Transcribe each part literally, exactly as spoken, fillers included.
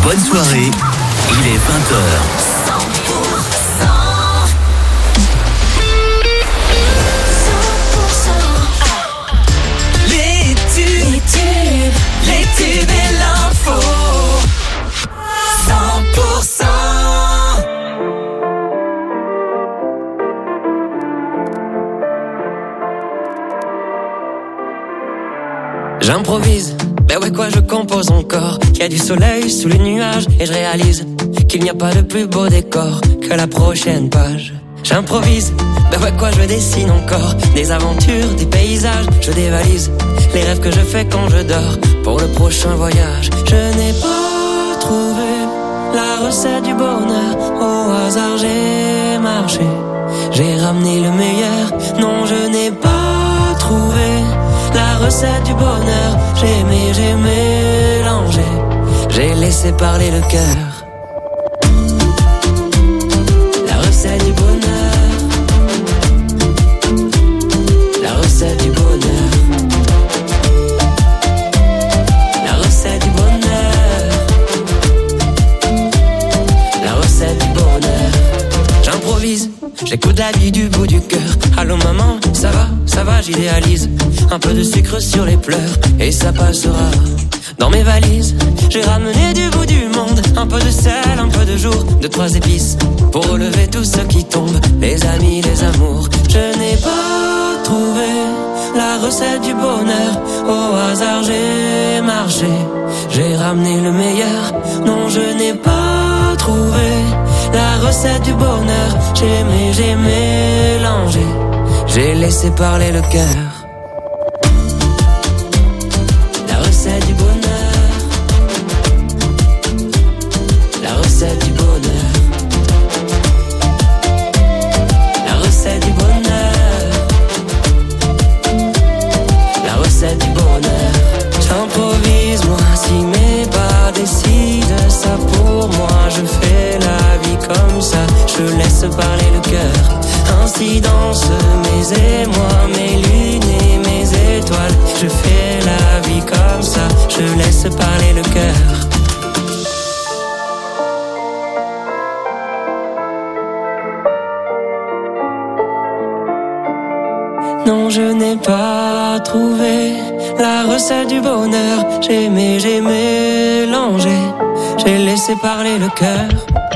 Bonne soirée, il est vingt heures. Les tubes, les tubes, les tubes et l'info. cent pour cent. J'improvise, ben ouais quoi je compose encore. Qu'il y a du soleil sous les nuages et je réalise qu'il n'y a pas de plus beau décor que la prochaine page. J'improvise, ben ouais quoi je dessine encore. Des aventures, des paysages, je dévalise les rêves que je fais quand je dors pour le prochain voyage. Je n'ai pas trouvé la recette du bonheur, au hasard j'ai marché, j'ai ramené le meilleur. Non, je n'ai pas trouvé la recette du bonheur, j'ai aimé, j'ai mélangé, j'ai laissé parler le cœur. La recette du bonheur, la recette du bonheur, la recette du bonheur, la recette du bonheur. J'improvise, j'écoute la vie du bout du cœur. Allô maman, ça va, ça va, j'idéalise. Un peu de sucre sur les pleurs et ça passera. Dans mes valises, j'ai ramené du bout du monde un peu de sel, un peu de jour, deux, trois épices pour relever tout ce qui tombe, les amis, les amours. Je n'ai pas trouvé la recette du bonheur, au hasard j'ai marché, j'ai ramené le meilleur. Non, je n'ai pas trouvé la recette du bonheur, j'ai aimé, j'ai mélangé, j'ai laissé parler le cœur. La recette du bonheur, la recette du bonheur, la recette du bonheur, la recette du bonheur. J'improvise moi, si mes pas décident ça pour moi, je fais la vie comme ça, je laisse parler le cœur. Ainsi dansent mes émois, mes lunes et mes étoiles. Je fais la vie comme ça, je laisse parler le cœur. Non, je n'ai pas trouvé la recette du bonheur. J'ai aimé, j'ai mélangé, j'ai laissé parler le cœur.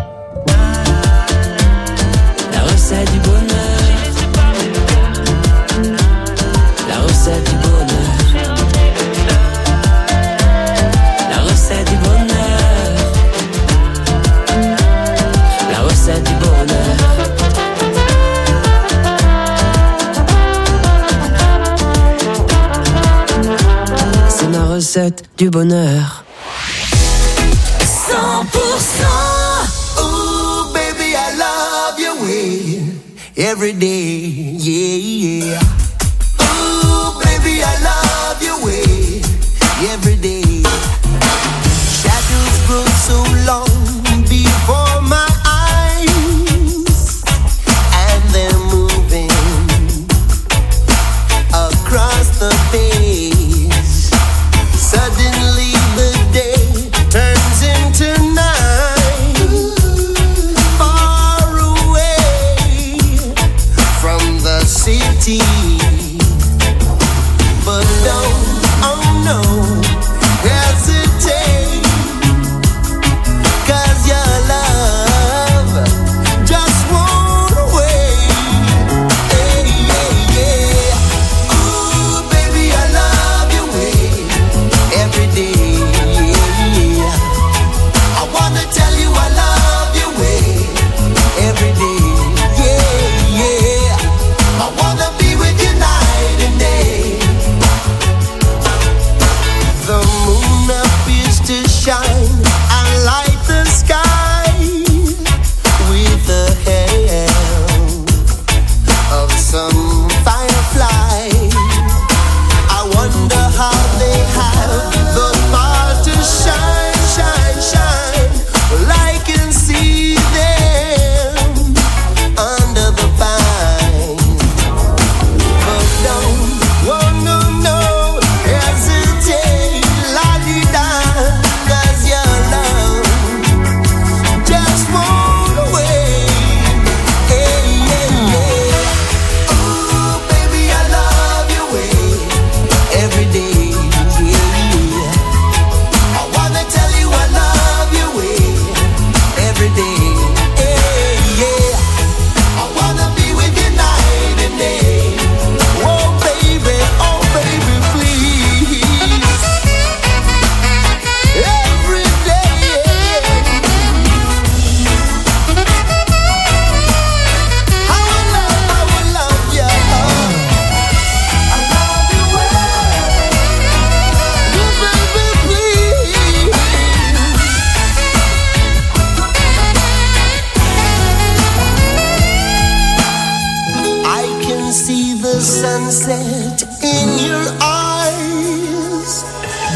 La recette du bonheur, la recette du bonheur, la recette du bonheur, la recette du bonheur. C'est ma recette du bonheur. cent pour cent. Ooh, baby, I love your way every day, yeah, yeah. Ooh, baby, I love your way every day. Shadows grow so long before my eyes, and they're moving across the page. Suddenly the day turns into night, far away from the city. But don't, oh no,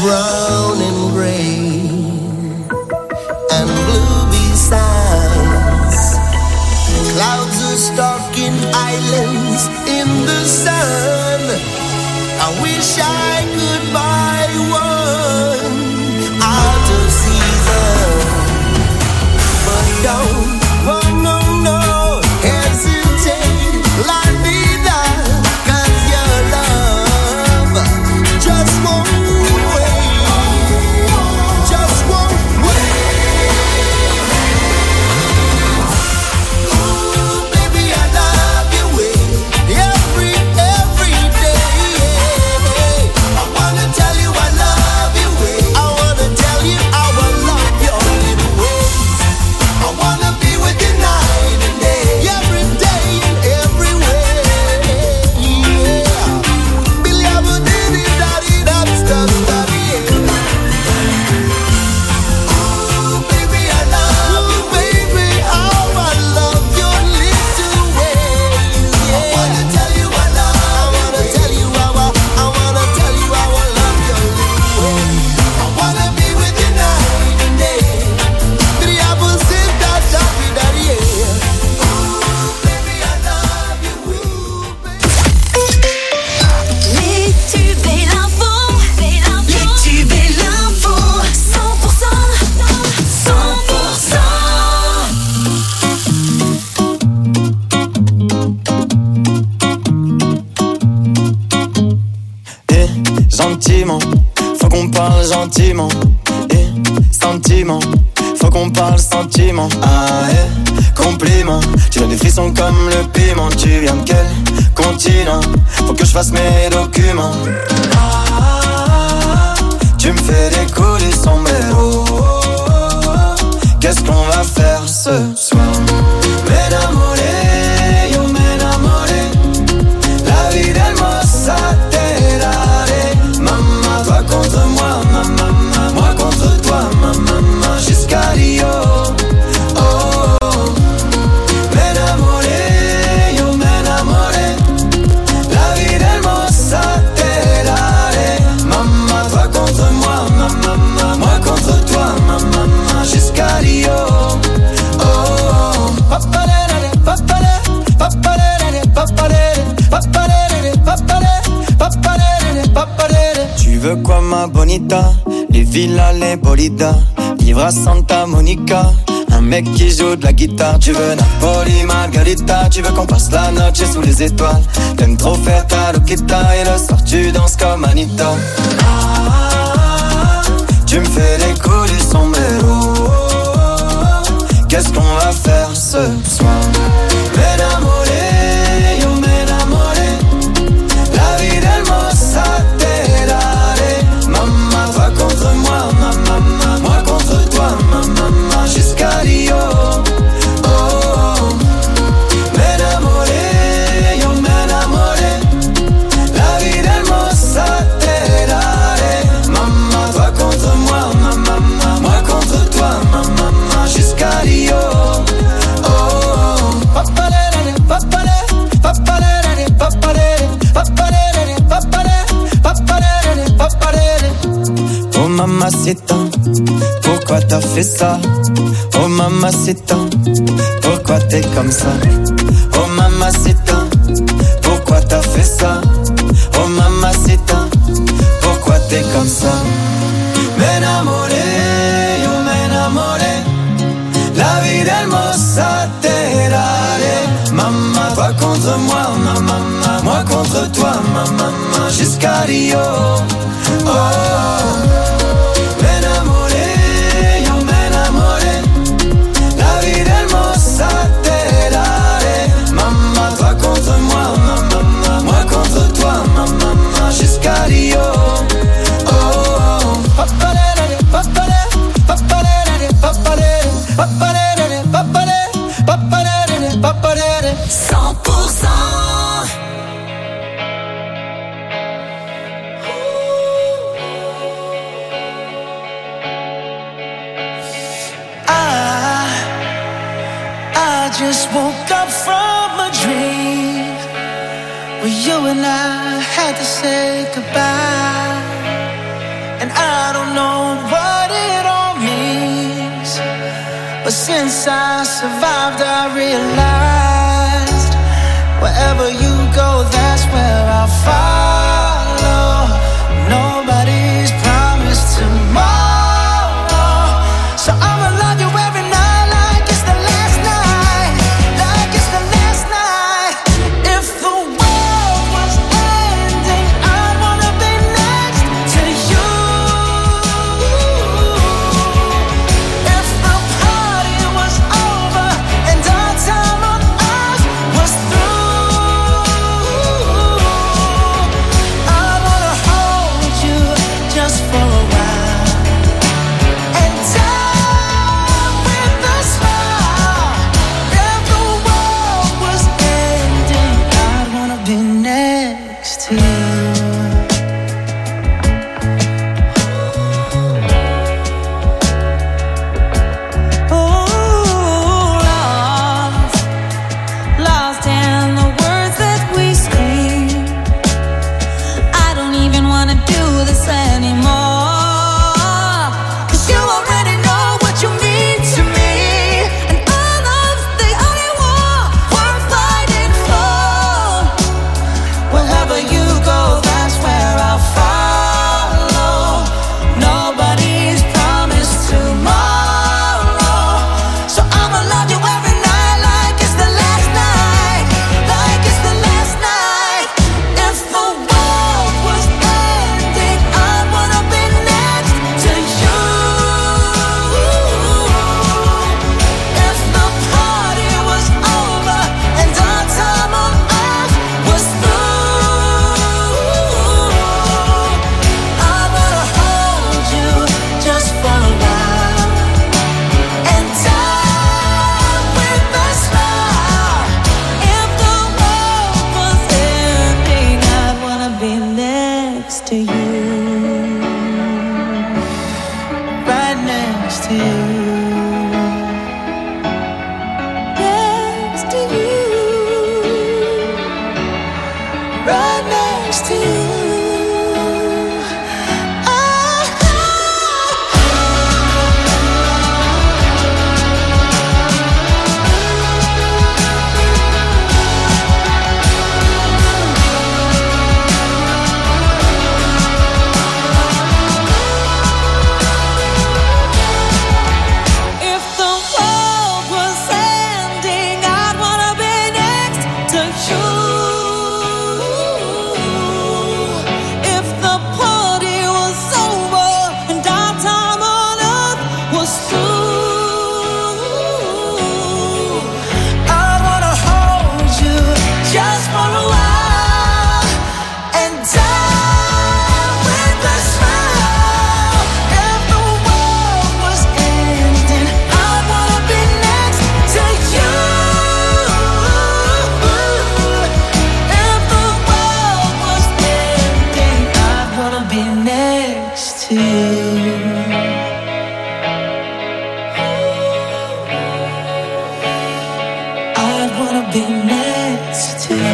brown and gray and blue besides. Clouds are stalking islands in the sun. I wish I could buy one out of season, but don't, oh no, no, hesitate, like me that, 'cause your love just won't wait, just won't wait. Ooh, baby, I love you every, every day. I wanna tell you I love you. I wanna tell you how I love your little ways. I wanna be with you night and day, every day and every way. Yeah. Billy, I'm a diddy, daddy, that's the daddy. Ooh, baby, I love you, baby, how I love your little ways. Yeah. I wanna tell you I love. I wanna tell you how I, I wanna tell you how I love your little ways. I wanna be with you night and day. Billy, I'm a sit that daddy, daddy. Yeah. Ooh, baby, I love you. Ooh, baby. Les tubes et l'info, les tubes et l'info, cent pour cent, cent pour cent. Eh, gentiment, faut qu'on parle gentiment. Eh, sentiment, faut qu'on parle sentiment. Ah, eh, compliment, tu as des frissons comme le piment. Tu viens de quel continent? Faut que je fasse mes documents. Ah, tu me fais décoller sombrero. Qu'est-ce qu'on va faire ce soir? M'enamoré, yo m'enamoré. La vida hermosa te daré. Maman, toi contre moi, maman, moi contre toi, maman, jusqu'à Rio. Oh, oh, oh. M'enamoré, yo m'enamoré. La vida hermosa te daré. Maman, toi contre moi, maman, moi contre toi, maman, jusqu'à Rio. Oh, oh, oh. Papalere, papalere, papalere, papalere, papalere, papalere, papalere, papalere. Tu veux quoi ma bonita? Les villas, les bolidas, vivre à Santa Monica. Un mec qui joue de la guitare. Tu veux Napoli, Margarita. Tu veux qu'on passe la noche sous les étoiles. T'aimes trop faire ta loquita. Et le soir tu danses comme Anita. Ah, tu me fais décoller sombrero. Qu'est-ce qu'on va faire ce soir? M'enamoré, yo m'enamoré. La vida hermosa te daré. Maman, toi contre moi, maman, moi contre toi, maman, jusqu'à Rio. Oh, oh, oh. M'enamoré, yo m'enamoré. La vida hermosa te daré. Maman, toi contre moi, maman, moi contre toi, maman, jusqu'à Rio. Oh, oh, oh. Papalere, papalere, papalere, papalere, papalere, papalere, papalere, papalere. Oh mamacita, pourquoi t'as fait ça? Oh mamacita, pourquoi t'es comme ça? Oh mamacita, pourquoi t'as fait ça? Oh mamacita, pourquoi t'es comme ça? M'enamoré, yo m'enamoré. La vida hermosa te daré. Maman, toi contre moi, maman, moi contre toi, maman, jusqu'à Rio. Oh, oh, oh. M'enamoré, yo m'enamoré. La vida hermosa te daré. Maman, toi contre moi, maman, moi contre toi, maman, jusqu'à Rio. Oh, oh, oh. Papalere, papalere, papalere, papalere, papalere, papalere, papalere, papalere. cent pour cent. I, I just woke up from a dream where you and I had to say goodbye. And I since I survived, I realized wherever you go, that's where I'll follow. Nobody's promised tomorrow, so I'ma love you every night like it's the last night, like it's the last night. If the world was ending, I'd wanna be next to you. If the party was over and our time on earth was through, I'd wanna hold you just for a while and die with a smile. If the world was ending, I'd wanna be next to you. Oh, lost, lost in the words that we scream. I don't even wanna do this anymore, 'cause you already know what you mean to me, and our love's the only war worth fighting for. Wherever you go, that's where I'll follow. Nobody's promised tomorrow, so I'ma love you every night like it's the last night, like it's the last night. If the world was ending, I'd wanna be next to you. If the party was over and our time on earth was through, I'd wanna hold you just for a while and die with a smile. If the world was ending, I'd wanna be next to you, right next to you, next to you, right next to you. If the world was ending, I'd wanna be next to you. If the party was over and our time on earth was through, I'd wanna hold you just for a while and die with a smile. If the world was ending, I'd wanna be next to you. If the world was ending, I'd wanna be next to you. I'd wanna be next to you.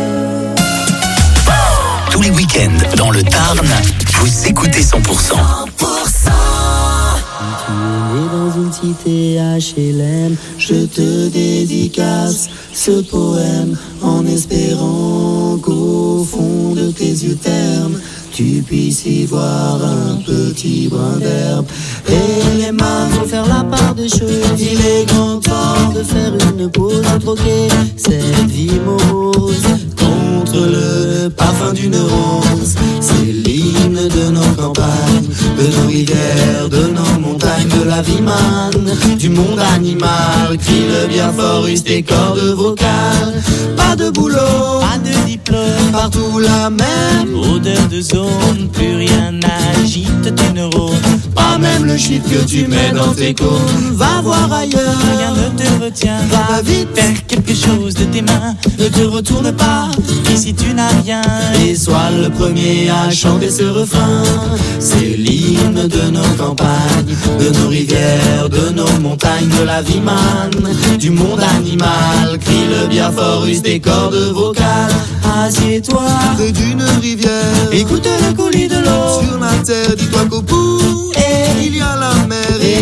Tous les week-ends, dans le Tarn, vous écoutez cent pour cent. cent pour cent. Tu es né dans une cité H L M, je te dédicace ce poème en espérant qu'au fond de tes yeux ternes, tu puisses y voir un petit brin d'herbe. Et les mains vont faire la part des choses. Il est grand temps de faire une pause, de troquer cette vie morose contre le parfum d'une rose. C'est l'hymne de nos campagnes, de nos rivières, de nos montagnes, de la vie manne, du monde animal. Crie le bien fort, use tes cordes vocales. Pas de boulot, Pas de diplôme, partout la même odeur de zone, plus rien n'agite tes neurones. Pas même le shit que tu mets dans tes cônes. Va voir ailleurs, Rien ne te retient, va vite, faire quelque chose de tes mains. ne te retourne pas. Ici tu n'as rien, Et sois le premier à chanter ce refrain. C'est l'hymne de nos campagnes, de nos rivières, de nos montagnes, de la vie manne, du monde animal. Crie le bien fort, use tes cordes vocales. Assieds-toi Près d'une rivière, écoute le coulis de l'eau. sur la terre, dis-toi qu'au bout, Et il y a la mer. Et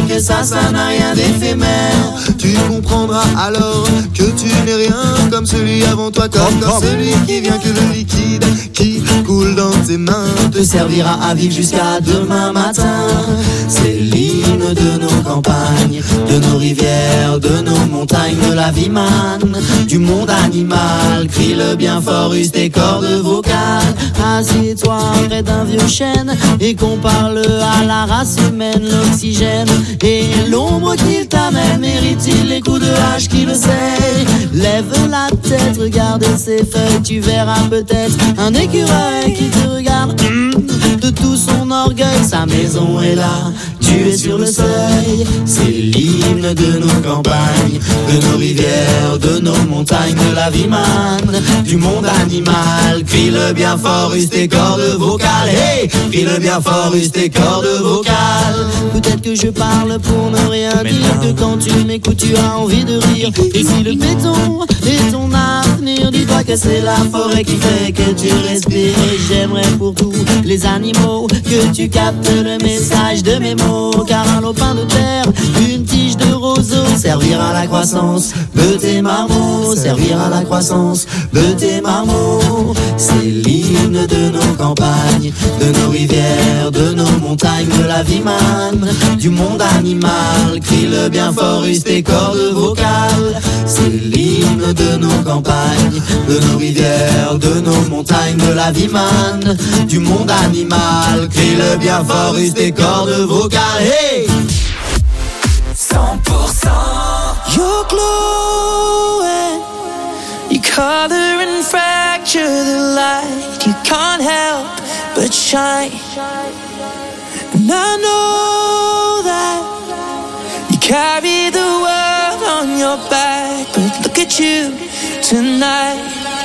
que ça, ça n'a rien d'éphémère. Tu comprendras alors que tu n'es rien comme celui avant toi, comme, comme celui qui vient que le liquide qui coule dans tes mains te servira à vivre jusqu'à demain matin. C'est l'hymne de nos campagnes, de nos rivières, de nos montagnes, de la vie manne, du monde animal. Crie-le bien fort, use tes cordes vocales. Assieds-toi près d'un vieux chêne et compare-le à la race humaine. L'oxygène et l'ombre qu'il t'amène, mérite-t-il les coups de hache qui le sait? Lève la tête, regarde ses feuilles, tu verras peut-être un écureuil qui te regarde mmh, de tout son orgueil. Sa maison est là, tu es sur le seuil. C'est l'hymne de nos campagnes, de nos rivières, de nos montagnes, de la vie manne, du monde animal. Crie-le bien fort, use tes cordes vocales. Hey, crie-le bien fort, use tes cordes vocales. Peut-être que je parle pour ne rien Mais dire, non. Que quand tu m'écoutes tu as envie de rire. Et si le béton est ton avenir, dis-toi que c'est la forêt qui fait que tu respires. Et j'aimerais pour tous les animaux que tu captes le message de mes mots. Car un lopin de terre, une tige de roseau servira à la croissance de tes marmots, servira à la croissance de tes marmots. C'est l'hymne de nos campagnes, de nos rivières, de nos montagnes, de la vie manne, du monde animal. Crie-le bien fort, use tes cordes vocales. C'est l'hymne de nos campagnes, de nos rivières, de nos montagnes, de la vie manne, du monde animal. Crie-le bien fort, use tes cordes vocales. Hey! cent pour cent You're glowing, you color and fracture the light. You can't help but shine. And I know that you carry the world on your back, but look at you tonight.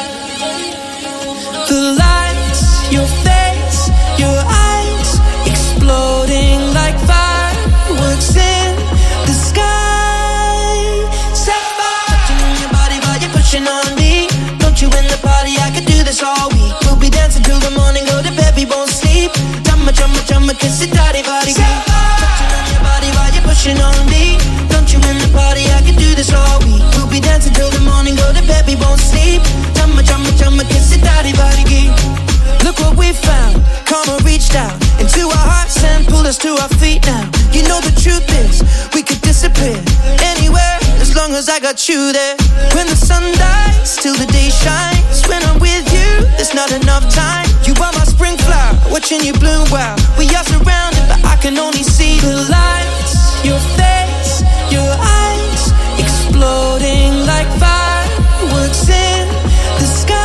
The lights, your face, your eyes, exploding like fireworks in the sky. Set fire, touching on your body while you're pushing on me. Don't you in the party? I could do this all week. We'll be dancing till the morning, go to bed, we won't sleep. Chumma, chumma, chumma, kiss it, daddy, body. Touching on your body while you're pushing on me. Don't you in the party? I could do this all week. We'll be dancing till the morning, go to bed, we won't sleep. Chumma, chumma, chumma, kiss it, daddy, body. Look what we found, karma reached out into our hearts and pulled us to our feet now. You know the truth is, we could disappear anywhere as long as I got you there. When the sun dies, till the day shines. When I'm with you, there's not enough time. You are my spring flower, watching you bloom wild. We are surrounded, but I can only see the lights. Your face, your eyes, exploding like fireworks in the sky.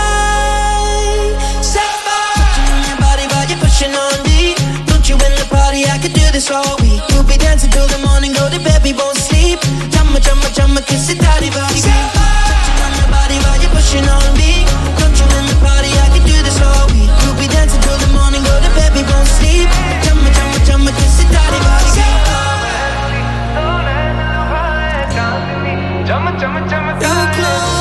On me, don't you in the party? I could do this all week. We'll be dancing till the morning, go to bed, we won't sleep. Chumma, chumma, chumma, kiss it, daddy, body. Touching on your body while you're pushing on me. Don't you in the party? I could do this all week. We'll be dancing till the morning, go to bed, we won't sleep. Chumma, chumma, chumma, kiss it, daddy, body. You're close.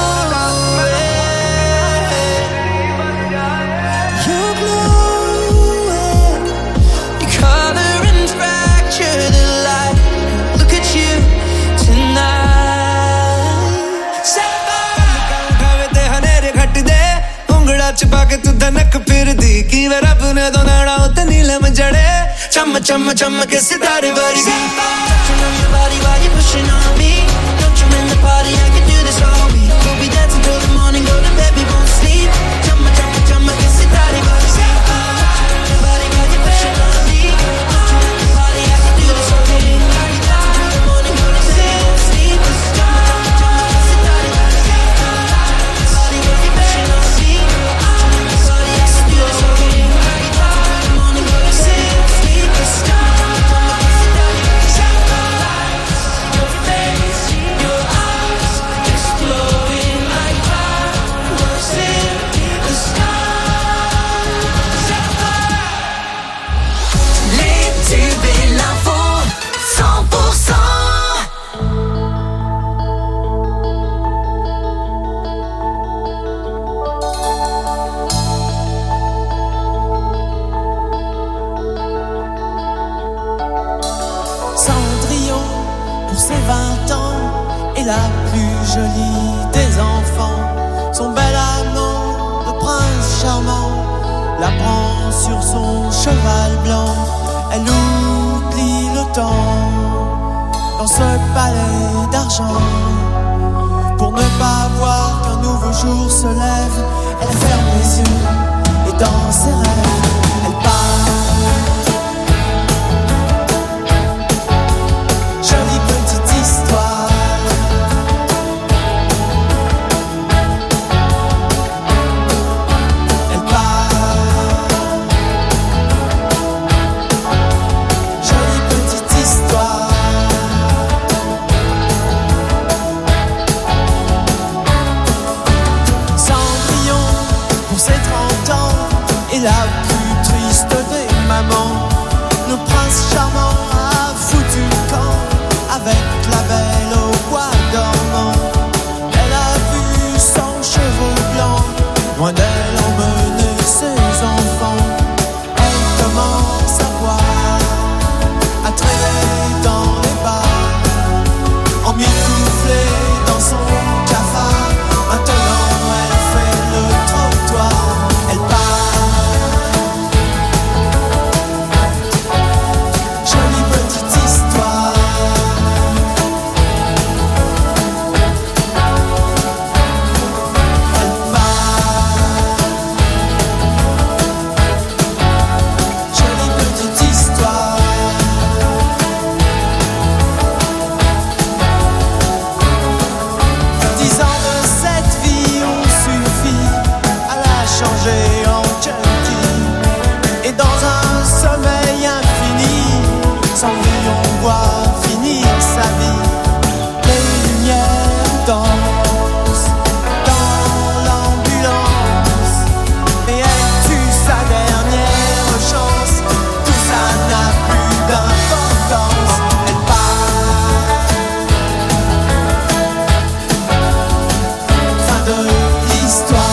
छुपा के तू धनक फिर दी की वे रब ने दो नाड़ा उते नीलम जड़े चम चम चम के सितारे वर्गी touching on your body while you're pushing on me. Don't you in the party? I can do this all week. We'll be dancing till the morning, go to bed, we won't sleep. Chum chum chum के सितारे वर्गी touching on your body while you're pushing on me. Don't you in the party? I can do this all week. We'll be dancing till the morning, go to bed, we won't sleep. Chum chum chum के सितारे वर्गी body while you're pushing on me. ses vingt ans est la plus jolie des enfants. Son bel amant, le prince charmant, la prend sur son cheval blanc. Elle oublie le temps dans ce palais d'argent. Pour ne pas voir qu'un nouveau jour se lève, elle ferme les yeux et dans ses rêves, elle part. Jolie petite histoire. Elle part. Jolie petite histoire. Cendrillon, pour ses trente ans, est la plus triste des mamans. Le prince charmant a foutu le camp avec la belle au bois dormant. Elle a vu son cheveu blanc, loin d'elle emmener ses enfants. Elle commence à boire, à traîner dans les bars, emmitouflée dans son cafard. Maintenant elle fait le trottoir, elle part. Jolie petite histoire. Elle part. Jolie petite histoire. Dix ans de cette vie ont suffi à la changer en junkie. Et dans un sommeil infini, sans lui on voit finir sa vie. Les lumières dansent dans l'ambulance, et elle tue sa dernière chance. Tout ça n'a plus d'importance. Elle part. Fin de l'histoire.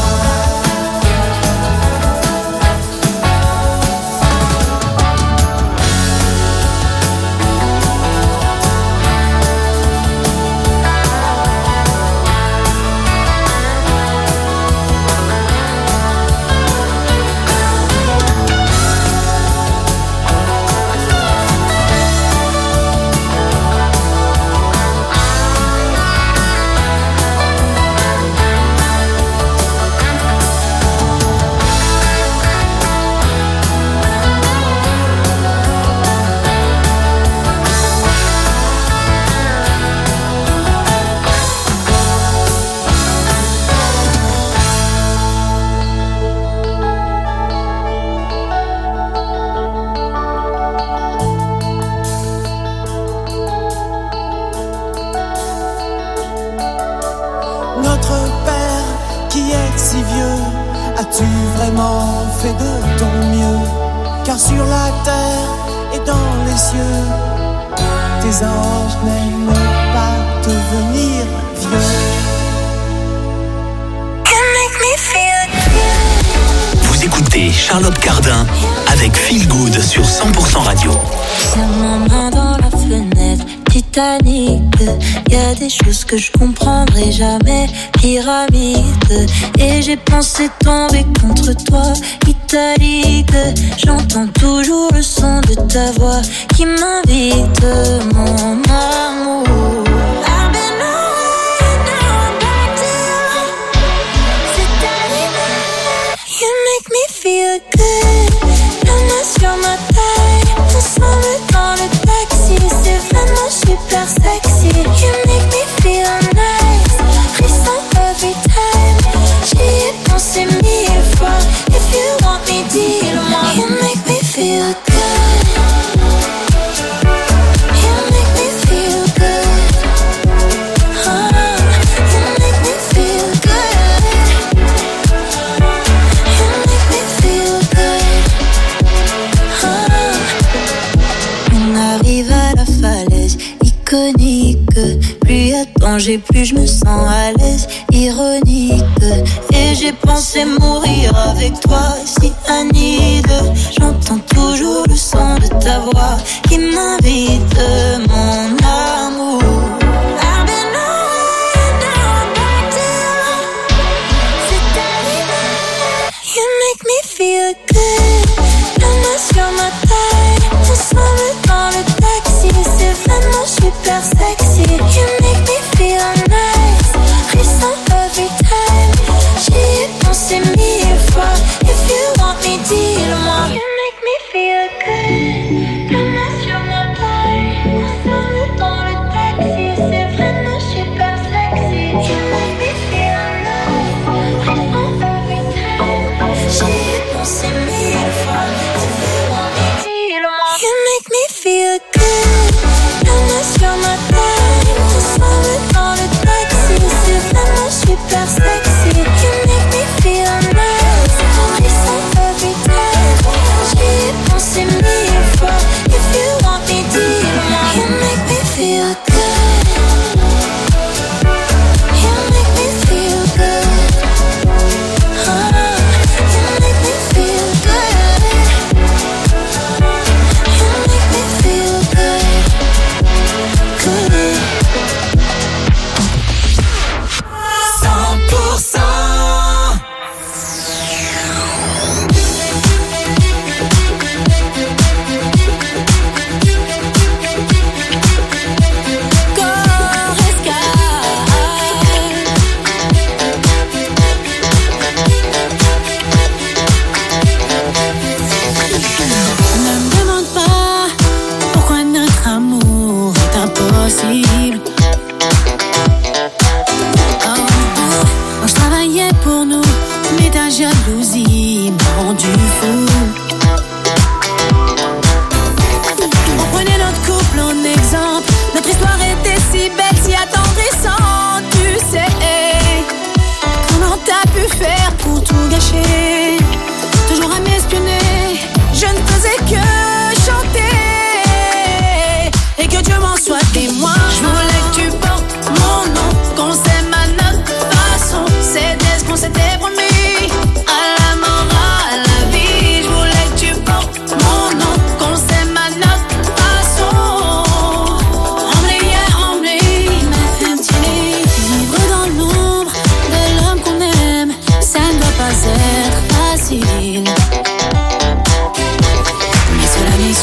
Notre Père qui est si vieux, as-tu vraiment fait de ton mieux? Car sur la terre et dans les cieux, tes anges n'aiment pas devenir vieux. Vous écoutez Charlotte Cardin avec Feel Good sur cent pour cent Radio. Serre ma main dans la fenêtre, Titanic. Y a des choses que je comprendrai jamais, pyramide. Et j'ai pensé tomber contre toi, italique. J'entends toujours le son de ta voix qui m'invite, mon amour. I've been away, now I'm back to you. C'est arrivé, you make me feel good. La main sur ma taille, ensemble dans le taxi. C'est vraiment super sexy. You make me feel nice, frisson every time. J'y ai pensé mille fois. If you want me, dis-le-moi. You make me feel good. You make me feel good. Oh, you make me feel good. You make me feel good. Oh. On arrive à la falaise iconique. Plus y a de danger, plus je me sens à l'aise. Ironique. Et j'ai pensé mourir avec toi, si Anide. J'entends toujours le son de ta voix qui m'invite, mon amour.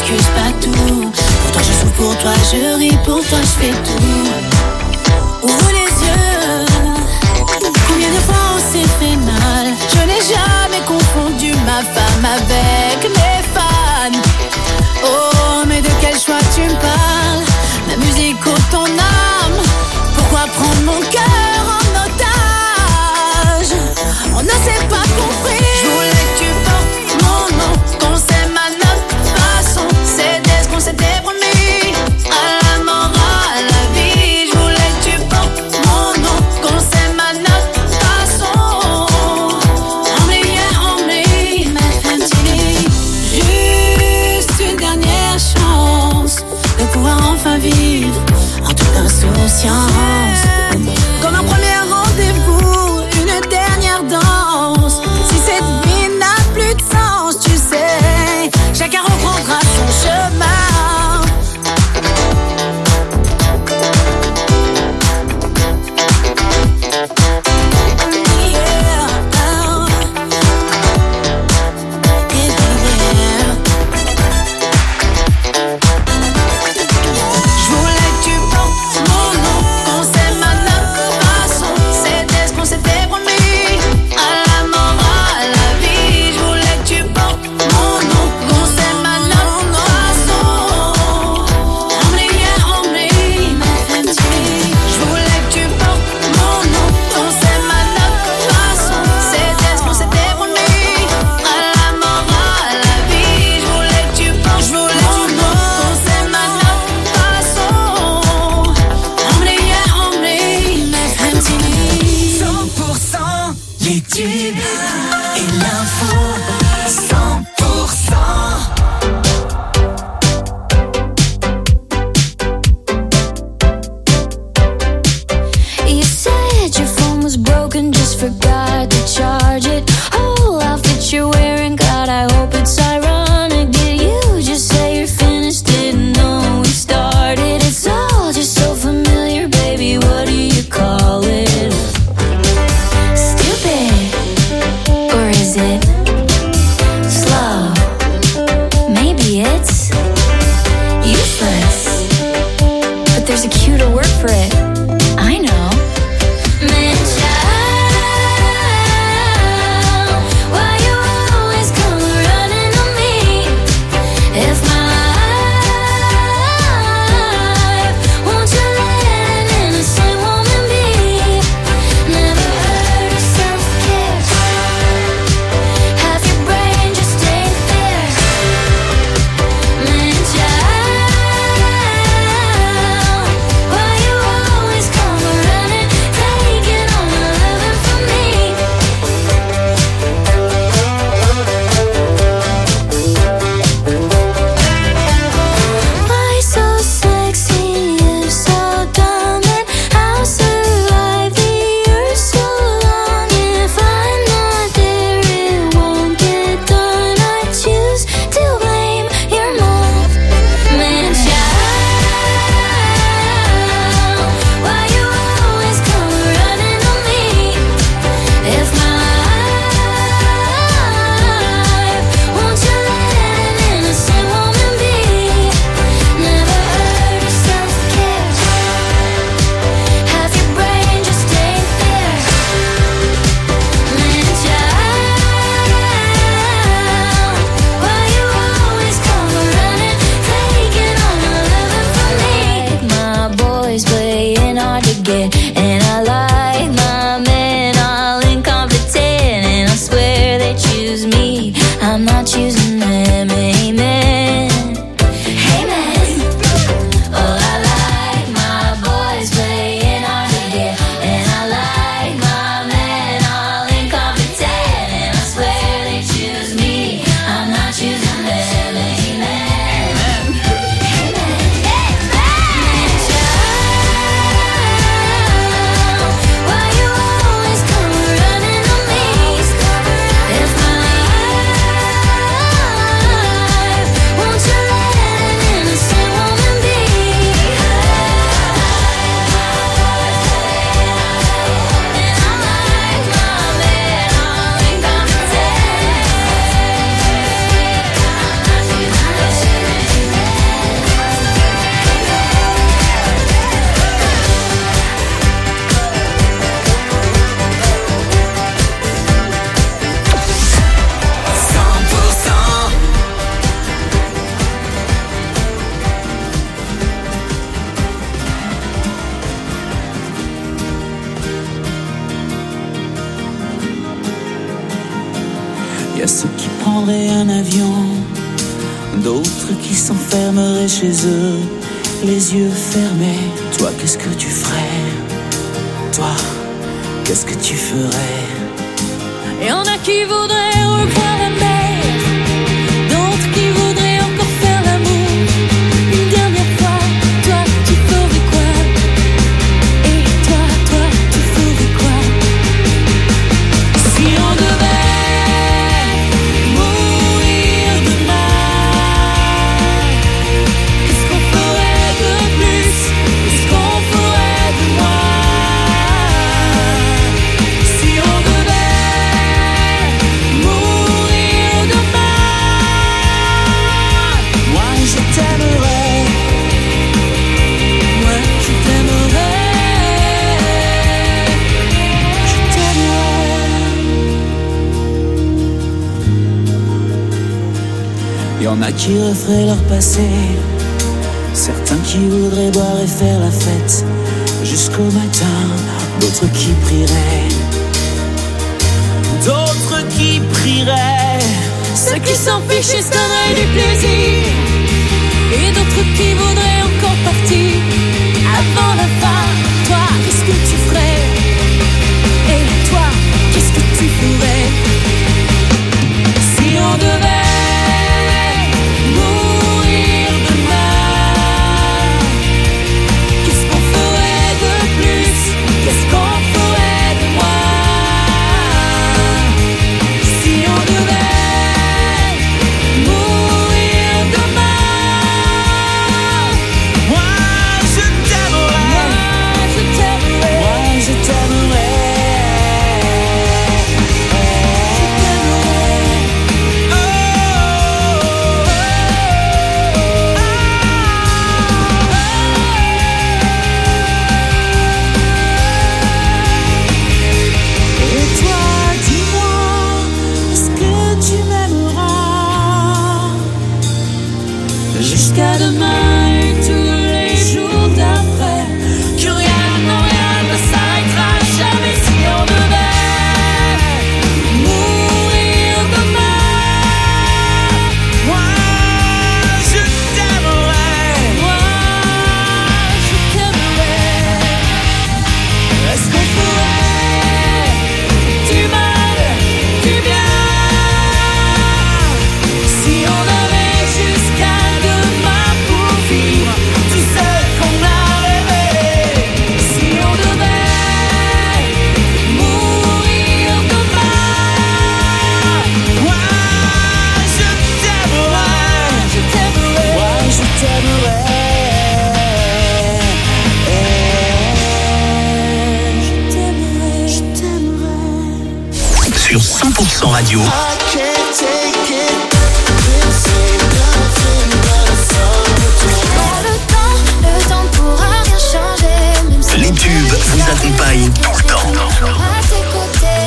n'excuse pas tout. Pourtant je souffre pour toi, je ris pour toi, je fais tout. Ouvre les yeux. Combien de fois on s'est fait mal. Je n'ai jamais confondu ma femme avec les fans. Oh, mais de quel choix tu me parles? Ma musique ou ton âme? Pourquoi prendre mon cœur en otage? On ne s'est pas compris. Je voulais que tu portes mon nom, qu'on s'aime à notre façon. C'est dès qu'on s'était promis, à la mort, à la vie. Je voulais que tu portes mon nom, qu'on s'aime à notre façon. Only, yeah, only, ma fantaisie. Juste une dernière chance de pouvoir enfin vivre en toute insouciance. Comme un premier rendez-vous, une dernière danse. Si cette vie n'a plus de sens, tu sais, chacun reprendra son chemin. Je voulais que tu portes mon nom, qu'on prendraient un avion, d'autres qui s'enfermeraient chez eux, les yeux fermés. Toi, qu'est-ce que tu ferais? Toi, qu'est-ce que tu ferais? Y'en a qui voudraient revoir la mer, d'autres qui voudraient encore faire l'amour une dernière fois. Toi, tu ferais quoi? Et toi, toi, tu ferais quoi? Si on devait mourir demain, qu'est-ce qu'on ferait de plus? Qu'est-ce qu'on ferait de moins? Si on devait mourir demain, Moi, je t'aimerais. moi je t'aimerais, je t'aimerais. Y en a qui referaient leur passé, certains qui voudraient boire et faire la fête jusqu'au matin, d'autres qui prieraient, d'autres qui prieraient. Ceux qui s'en fichent et se donneraient du plaisir, et d'autres qui voudraient encore partir avant la fin. Toi, qu'est-ce que tu ferais? Et toi, qu'est-ce que tu ferais? Si on devait mourir demain, qu'est-ce qu'on ferait de plus? Qu'est-ce qu'on ferait de moins? Si on devait mourir demain, Moi, je t'aimerais. moi je t'aimerais, Moi, je t'aimerais. Et toi, dis-moi, est-ce que tu m'aimeras jusqu'à demain et tous les jours d'après, que rien, non rien ne s'arrêtera jamais. Si on devait mourir demain, Moi, je t'aimerais. moi je t'aimerais. Est-ce qu'on ferait du mal, du bien? Si on avait jusqu'à demain pour vivre tout ce qu'on a rêvé. Si on devait mourir demain, Moi, je t'aimerais. je t'aimerais. Moi, je t'aimerais. Je t'aimerais, je t'aimerais. Sur cent pour cent Radio, I can't take it. This ain't nothing but a summer tour. Le temps, le temps pourra rien changer, même si les tubes vous accompagnent tout le temps. à tes côtés.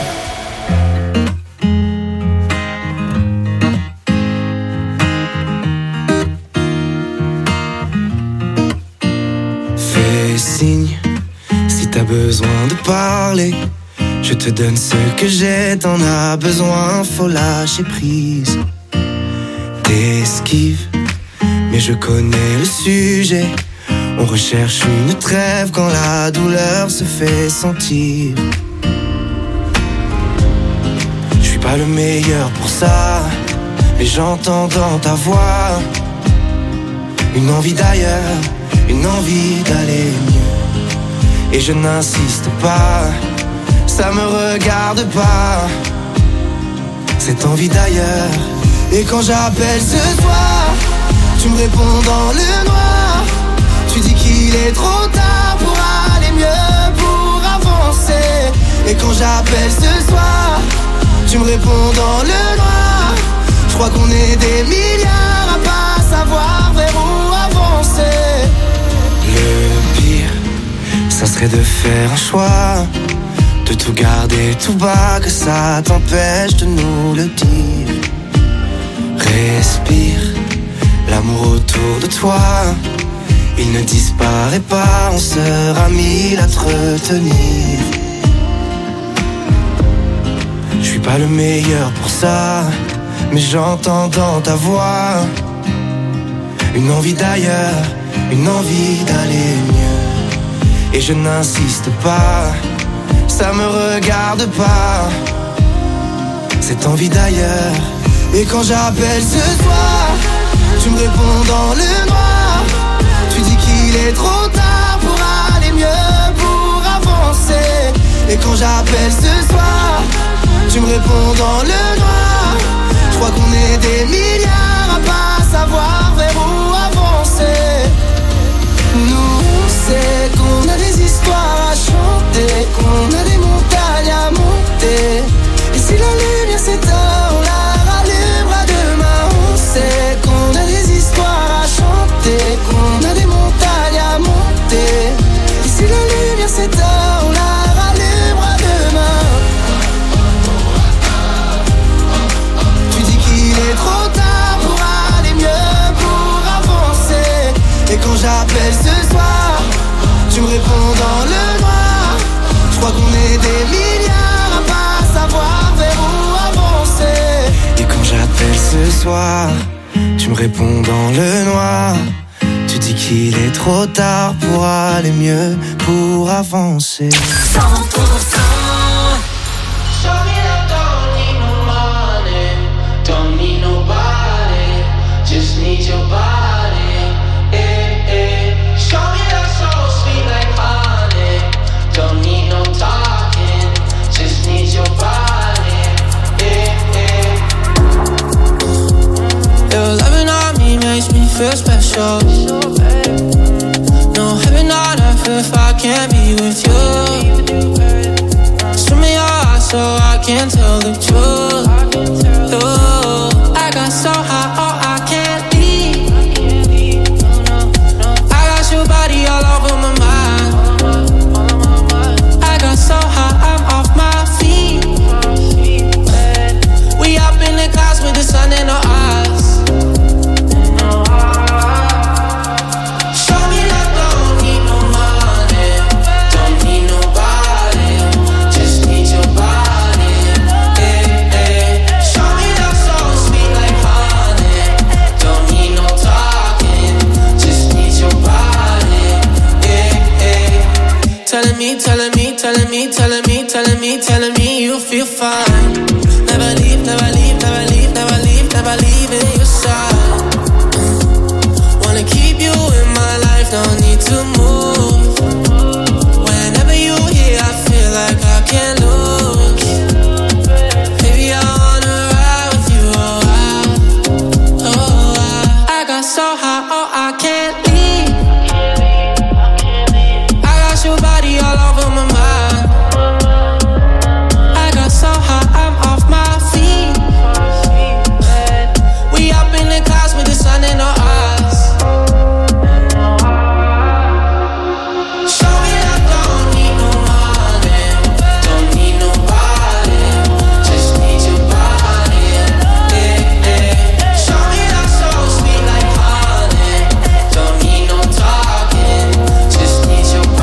Fais signe si t'as besoin de parler. Je te donne ce que j'ai, t'en as besoin, faut lâcher prise. T'esquives, mais je connais le sujet. On recherche une trêve quand la douleur se fait sentir. Je suis pas le meilleur pour ça, mais j'entends dans ta voix une envie d'ailleurs, une envie d'aller mieux. Et je n'insiste pas, ça me regarde pas, cette envie d'ailleurs. Et quand j'appelle ce soir, tu me réponds dans le noir. Tu dis qu'il est trop tard pour aller mieux, pour avancer. Et quand j'appelle ce soir, tu me réponds dans le noir. Je crois qu'on est des milliards à pas savoir vers où avancer. Le pire, ça serait de faire un choix, de tout garder tout bas, que ça t'empêche de nous le dire. Respire, l'amour autour de toi, il ne disparaît pas, on sera mille à te retenir. Je suis pas le meilleur pour ça, mais j'entends dans ta voix une envie d'ailleurs, une envie d'aller mieux. Et je n'insiste pas, ça me regarde pas, cette envie d'ailleurs. Et quand j'appelle ce soir, tu me réponds dans le noir. Tu dis qu'il est trop tard pour aller mieux, pour avancer. Et quand j'appelle ce soir, tu me réponds dans le noir. Je crois qu'on est des milliards à pas savoir vers où avancer. Nous on sait qu'on a des histoires à chanter, qu'on a des montagnes à monter. Et si la lumière s'éteint, on la rallumera demain. On sait qu'on a des histoires à chanter, qu'on a des montagnes à monter. Et si la lumière s'éteint, on la rallumera demain. Tu dis qu'il est trop tard pour aller mieux, pour avancer. Et quand j'appelle ce soir, tu me réponds dans le noir. Je crois qu'on est des milliards à pas savoir vers où avancer. Et quand j'appelle ce soir, tu me réponds dans le noir. Tu dis qu'il est trop tard pour aller mieux, pour avancer. cent pour cent. Show me that don't need no money, don't need nobody, just need your body. Eh, eh. Show me that soul sweet like honey, don't need no talking, just need your body. Eh, eh. Your loving on me makes me feel special. No heaven on earth if I can't be with you. Swim in your eyes so I can tell the truth. Ooh, I got so high, oh I can't leave. I got your body all over my mind. I got so high, I'm off my feet. We up in the clouds with the sun in our eyes. Telling me, telling me, telling me, telling me, telling me, telling me you feel fine. Never leave, never leave, never leave, never leave, never leave in your side. Wanna keep you in my life, no need to move. Whenever you here, I feel like I can't lose. Baby, I wanna ride with you, oh I, oh I. I got so high, oh I can't leave. Your body all over my mind. I got so high, I'm off my feet. We up in the clouds with the sun in our eyes. Show me that don't need no money, don't need nobody, just need your body. Yeah, yeah. Show me that soul sweet like honey, don't need no talking, just need your body.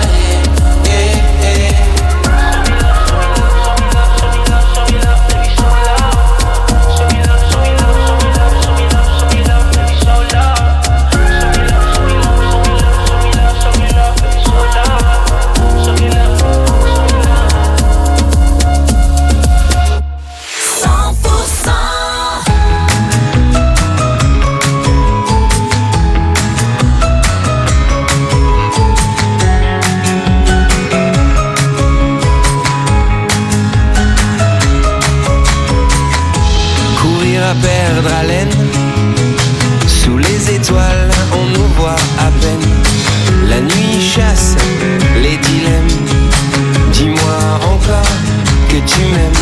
À perdre haleine, sous les étoiles on nous voit à peine. La nuit chasse les dilemmes. Dis-moi encore que tu m'aimes.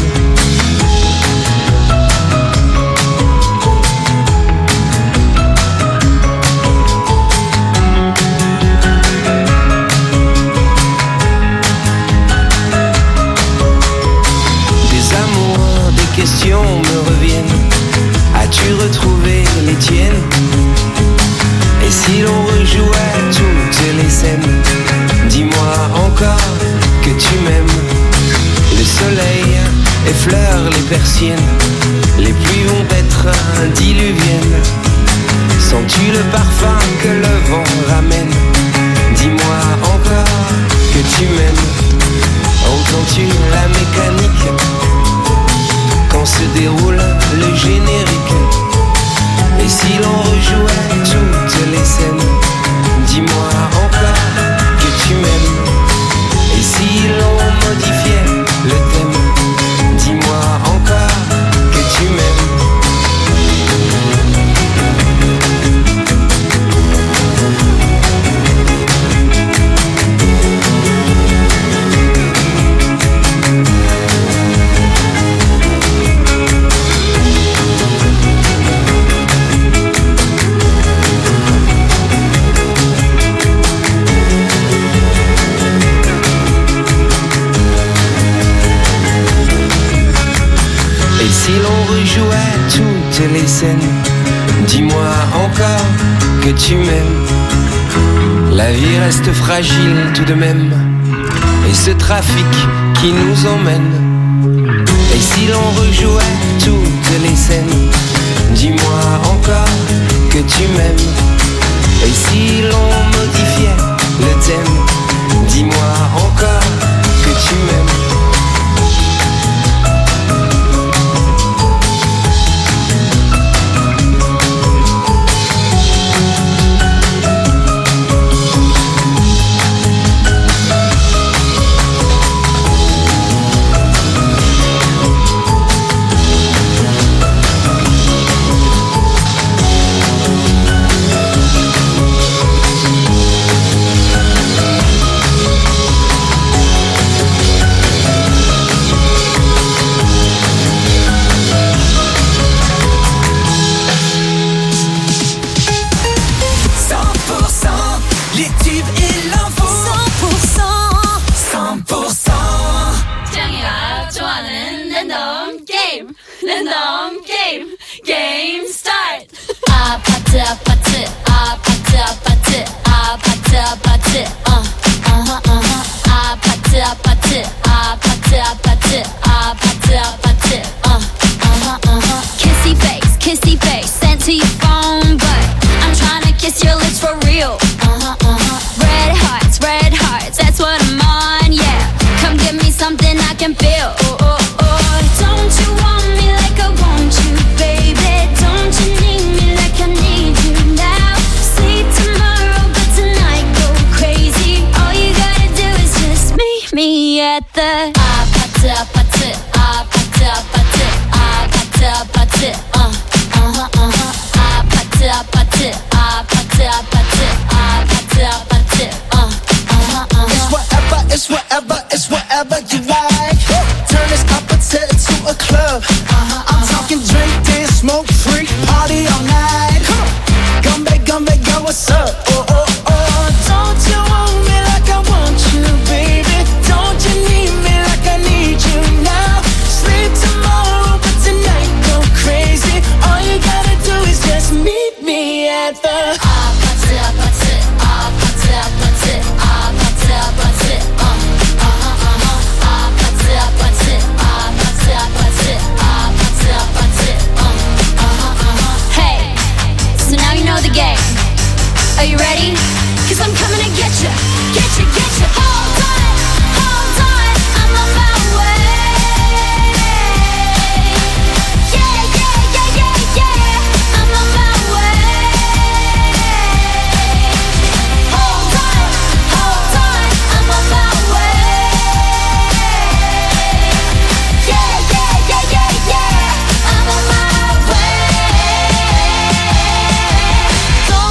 Des amours, des questions me reviennent. As-tu retrouvé les tiennes? Et si l'on rejouait toutes les scènes? Dis-moi encore que tu m'aimes. Le soleil effleure les persiennes. les pluies vont être diluviennes. Sens-tu le parfum que le vent ramène? Dis-moi encore que tu m'aimes. Entends-tu la mécanique quand se déroule le générique? Et si l'on rejouait toutes les scènes? Dis-moi encore que tu m'aimes. Et si l'on modifiait le thème? Dis-moi encore que tu m'aimes. Si l'on rejouait toutes les scènes, dis-moi encore que tu m'aimes. La vie reste fragile tout de même, et ce trafic qui nous emmène. Et si l'on rejouait toutes les scènes, dis-moi encore que tu m'aimes. Et si l'on modifiait le thème, dis-moi encore que tu m'aimes. Don't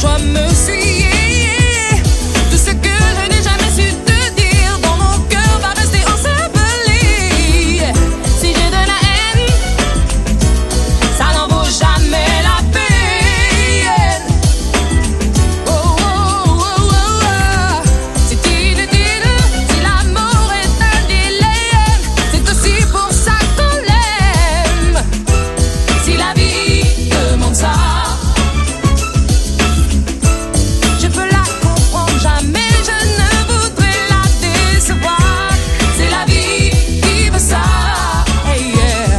joie me suit. Tout ce que je n'ai jamais su te dire dans mon cœur va rester enseveli. Si j'ai de la haine, ça n'en vaut jamais la peine. Oh, oh, oh, oh, oh. C'est inutile si l'amour est un dilemme. C'est aussi pour ça qu'on l'aime. Si la vie demande ça, je peux la comprendre, jamais je ne voudrais la décevoir. C'est la vie qui veut ça, hey yeah.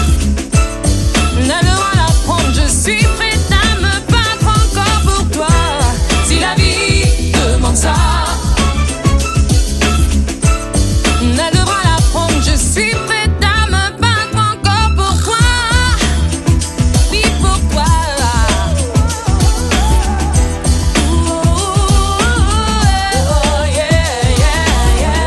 Elle doit la prendre, je suis prête à me battre encore pour toi. Si la vie demande ça, elle devra la prendre, je suis prête à me battre encore pour toi. Oui, pourquoi? Oh, yeah, yeah, yeah.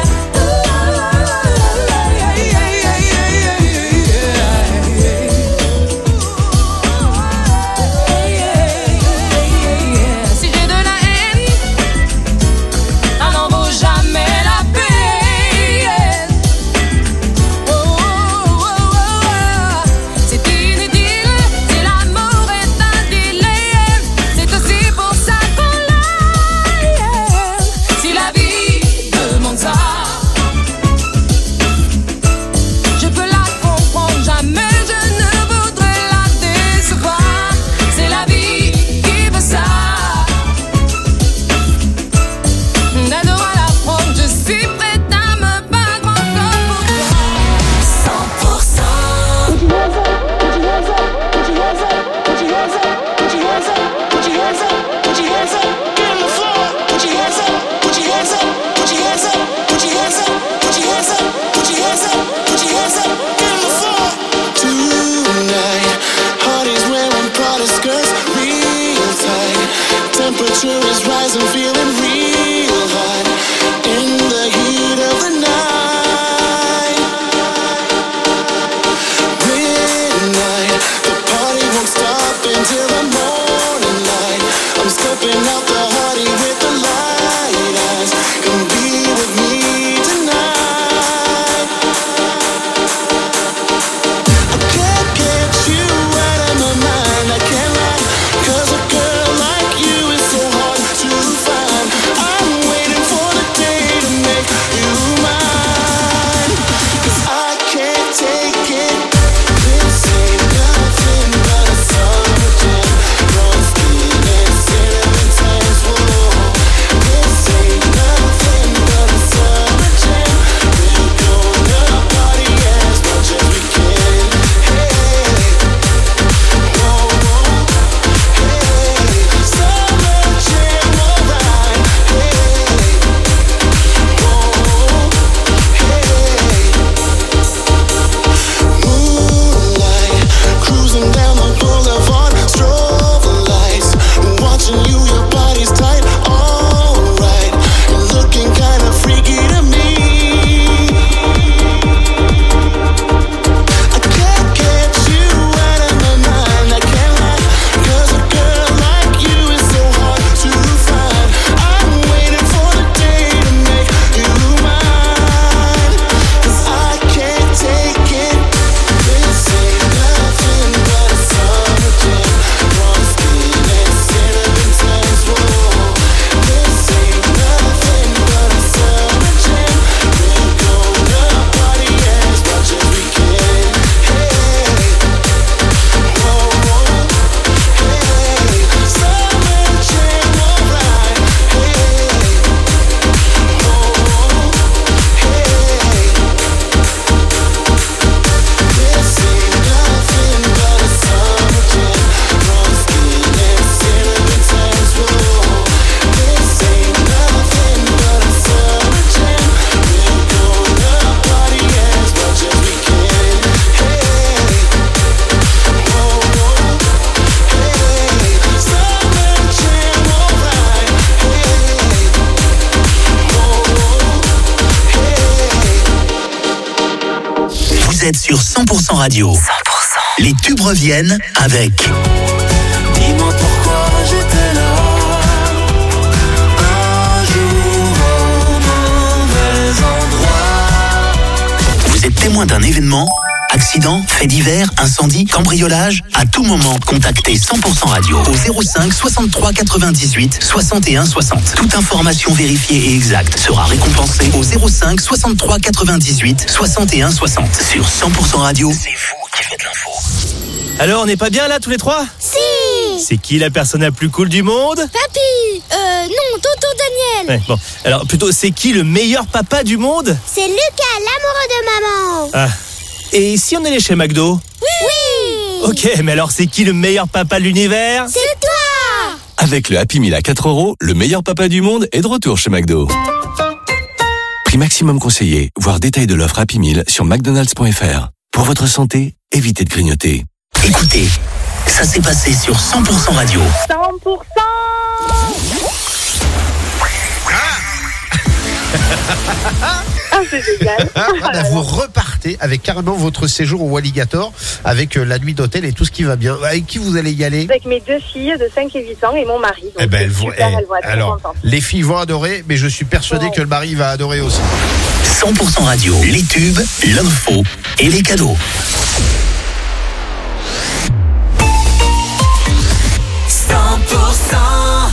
Si j'ai de la haine, ça n'en vaut jamais la peine. Oh, oh, oh, oh, oh. C'est inutile, si l'amour est un dilemme. C'est aussi pour ça qu'on l'aime. Si la vie demande ça, je peux la comprendre, jamais je ne voudrais la décevoir. C'est la vie qui veut ça. Elle devra la prendre, je suis prête à me battre encore pour toi. cent pour cent. Put your hands up, put your hands up, put your hands up, put your hands up, put your hands up, put your hands up, put your hands up, get on the floor. Put your hands up, put your hands up, put your hands up, put your hands up, put your hands up, put your hands up, put your hands up, get on the floor. Tonight, heart is wearing Prada skirts real tight. Temperature is rising, feeling real hot in the heat of the night. Midnight, the party won't stop until the morning light. I'm stepping out the party with the light eyes. Come be with me tonight. I can't get you out of my mind, I can't lie. 'Cause a girl like you is so hard to find. I'm waiting for the day to make you mine. 'Cause I can't take it. This ain't nothing but a summer jam. Wrong skin and cinnamon tans, whoa. This ain't nothing but a summer jam. We're gonna party as much as we can. Hey, whoa, whoa, hey, summer jam, alright. Hey, whoa, hey. Moonlight, cruising down the boulevard, strobe lights, watching you, your body's tight, alright. You're looking kinda freaky to me. I can't get you out of my mind, I can't lie. 'Cause a girl like you is so hard to find. I'm waiting for the day to make you mine. 'Cause I can't take it. This ain't nothing but a summer jam. Wrong skin and cinnamon tans, whoa. This ain't nothing but a summer jam. We're gonna party as much as we can. Hey, whoa, whoa, hey, summer jam, alright. Hey, whoa, hey. This ain't nothing but a summer jam. Wrong skin and cinnamon tans, whoa. This ain't nothing but a summer jam. We're gonna party as much as we can. Hey, whoa, whoa, hey, summer jam, alright. Hey, whoa, hey. Vous êtes sur cent pour cent Radio. cent pour cent. Les tubes reviennent avec Dis-moi pourquoi j'étais là. témoin d'un événement? Accident, fait divers, incendie, cambriolage? À tout moment, contactez cent pour cent Radio au zéro cinq soixante-trois quatre-vingt-dix-huit soixante et un soixante. Toute information vérifiée et exacte sera récompensée au zéro cinq soixante-trois quatre-vingt-dix-huit soixante et un soixante. Sur cent pour cent Radio, c'est vous qui faites l'info. Alors, on n'est pas bien là tous les trois? Si. C'est qui la personne la plus cool du monde? Papy. Euh, non, Tonton Daniel. Ouais, bon. Alors, plutôt, c'est qui le meilleur papa du monde? C'est Lucas, l'amoureux de maman. Ah. Et si on allait chez McDo? Oui. Ok, mais alors c'est qui le meilleur papa de l'univers? C'est toi. Avec le Happy Meal à quatre euros, le meilleur papa du monde est de retour chez McDo. Prix maximum conseillé, voire détail de l'offre Happy Meal sur mcdonalds point f r. Pour votre santé, évitez de grignoter. Écoutez, ça s'est passé sur cent pour cent Radio. cent pour cent. Ah, c'est génial. Voilà, vous repartez avec carrément votre séjour au Alligator avec euh, la nuit d'hôtel et tout ce qui va bien. Avec qui vous allez y aller? Avec mes deux filles de cinq et huit ans et mon mari. Donc Eh ben, elles vont, super, eh, elles vont être alors, contentes. les filles vont adorer, mais je suis persuadé Ouais. que le mari va adorer aussi. cent pour cent Radio, les tubes, l'info et les cadeaux. cent pour cent.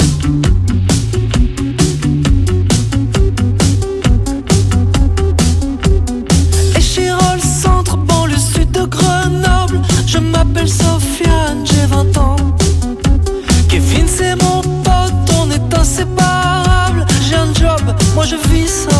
Échirol, centre, banlieue sud de Grenoble. Je m'appelle Sofiane, j'ai vingt ans. Kevin, c'est mon pote, on est inséparables. J'ai un job, moi je vis ça